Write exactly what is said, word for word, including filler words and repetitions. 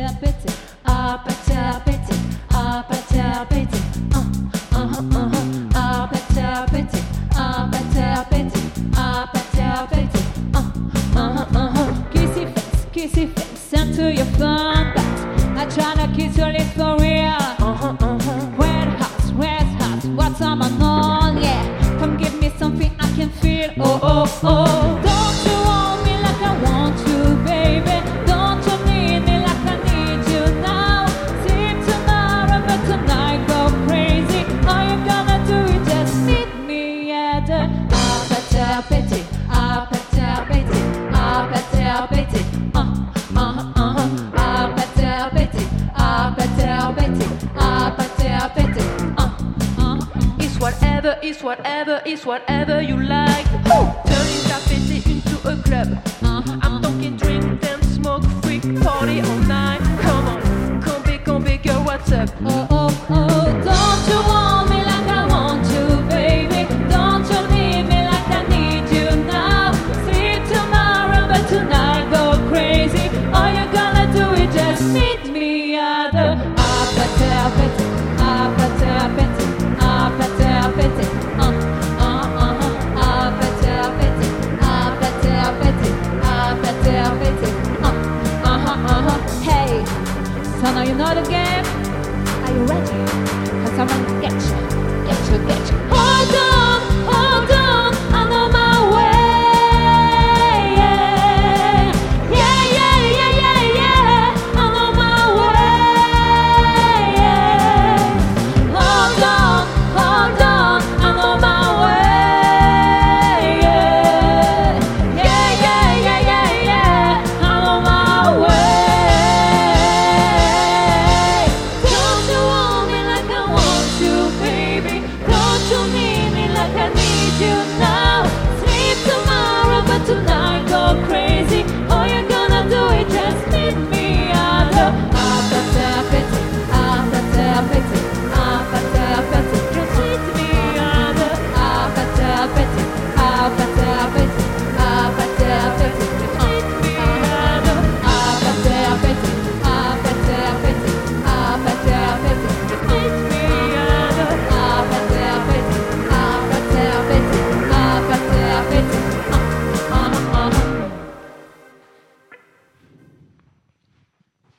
appétit, appétit, appétit, appétit, appétit, uh, uh-huh, uh-huh, appétit, appétit, appétit, appétit, appétit, appétit, uh, uh-huh, uh-huh. Kissy face, kissy face, send to your phone back. I tryna kiss your lips for real. Uh-huh, uh-huh. Wet hot, wet hot, what's on my mind? Yeah, come give me something I can feel. Oh, oh, oh. Don't you want me like I want you, baby? Don't you need me like I need you now? See tomorrow, but tonight go crazy. All you gonna do is just meet me at the appétit, appétit, appétit, appétit, appétit, uh, uh, uh-huh. Appétit, appétit, appétit, appétit, appétit, appétit, uh, uh. It's whatever, it's whatever, it's whatever you like. Turning appétit into a club. Uh-huh, I'm talking drink, dance, smoke, freak, party all night. Come on, come big, come big, girl, what's up? Oh, oh, oh, don't you want me like I want you, baby? Don't you need me like I need you now? See tomorrow, but tonight go crazy. All you're gonna do is just meet me at the appétit, appétit, appétit, appétit, appétit, appétit, uh, uh, uh-huh, appétit, appétit, appétit, appétit, appétit, appétit, uh, uh-huh, uh-huh. Hey, so now you know the game? Are you ready? Cause I'm gonna get you, get you, get you. Hold on!